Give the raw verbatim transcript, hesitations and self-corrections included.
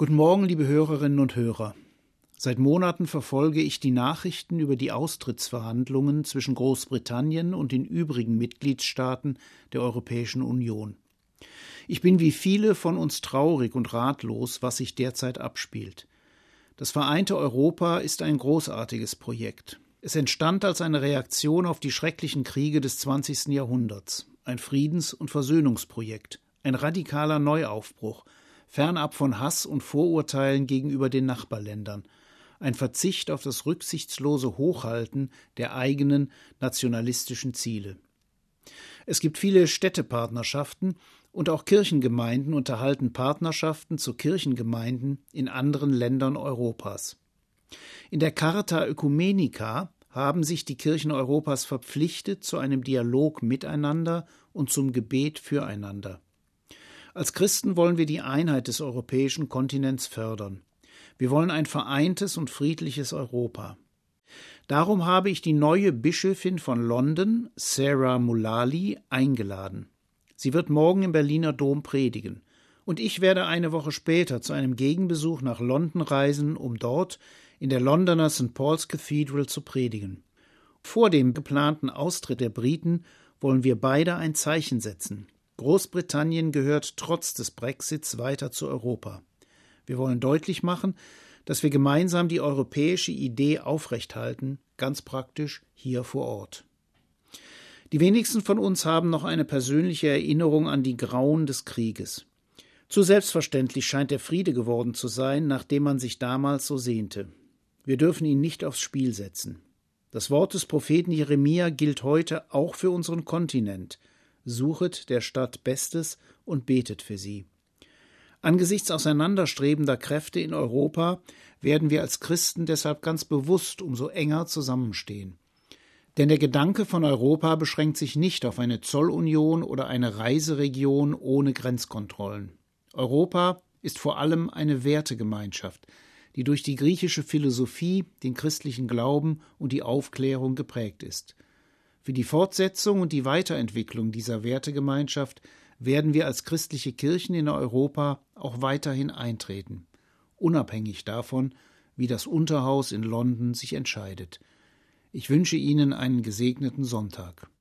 Guten Morgen, liebe Hörerinnen und Hörer. Seit Monaten verfolge ich die Nachrichten über die Austrittsverhandlungen zwischen Großbritannien und den übrigen Mitgliedstaaten der Europäischen Union. Ich bin wie viele von uns traurig und ratlos, was sich derzeit abspielt. Das vereinte Europa ist ein großartiges Projekt. Es entstand als eine Reaktion auf die schrecklichen Kriege des zwanzigsten Jahrhunderts, ein Friedens- und Versöhnungsprojekt, ein radikaler Neuaufbruch, fernab von Hass und Vorurteilen gegenüber den Nachbarländern, ein Verzicht auf das rücksichtslose Hochhalten der eigenen nationalistischen Ziele. Es gibt viele Städtepartnerschaften und auch Kirchengemeinden unterhalten Partnerschaften zu Kirchengemeinden in anderen Ländern Europas. In der Charta Oecumenica haben sich die Kirchen Europas verpflichtet zu einem Dialog miteinander und zum Gebet füreinander. Als Christen wollen wir die Einheit des europäischen Kontinents fördern. Wir wollen ein vereintes und friedliches Europa. Darum habe ich die neue Bischöfin von London, Sarah Mullally, eingeladen. Sie wird morgen im Berliner Dom predigen. Und ich werde eine Woche später zu einem Gegenbesuch nach London reisen, um dort in der Londoner Saint Paul's Cathedral zu predigen. Vor dem geplanten Austritt der Briten wollen wir beide ein Zeichen setzen. Großbritannien gehört trotz des Brexits weiter zu Europa. Wir wollen deutlich machen, dass wir gemeinsam die europäische Idee aufrechthalten, ganz praktisch hier vor Ort. Die wenigsten von uns haben noch eine persönliche Erinnerung an die Grauen des Krieges. Zu selbstverständlich scheint der Friede geworden zu sein, nach dem man sich damals so sehnte. Wir dürfen ihn nicht aufs Spiel setzen. Das Wort des Propheten Jeremia gilt heute auch für unseren Kontinent. Suchet der Stadt Bestes und betet für sie. Angesichts auseinanderstrebender Kräfte in Europa werden wir als Christen deshalb ganz bewusst umso enger zusammenstehen. Denn der Gedanke von Europa beschränkt sich nicht auf eine Zollunion oder eine Reiseregion ohne Grenzkontrollen. Europa ist vor allem eine Wertegemeinschaft, die durch die griechische Philosophie, den christlichen Glauben und die Aufklärung geprägt ist. Für die Fortsetzung und die Weiterentwicklung dieser Wertegemeinschaft werden wir als christliche Kirchen in Europa auch weiterhin eintreten, unabhängig davon, wie das Unterhaus in London sich entscheidet. Ich wünsche Ihnen einen gesegneten Sonntag.